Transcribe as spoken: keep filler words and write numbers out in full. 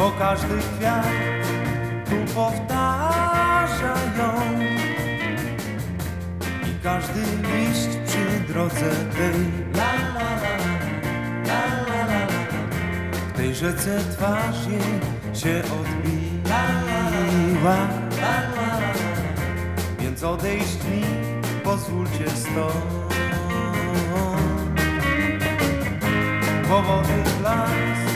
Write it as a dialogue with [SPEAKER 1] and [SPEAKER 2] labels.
[SPEAKER 1] bo każdy kwiat tu powtarza ją i każdy liść przy drodze tej la la la la la la la w tej rzece twarz jej się odbiła, więc odejść mi pozwólcie stąd. Powody las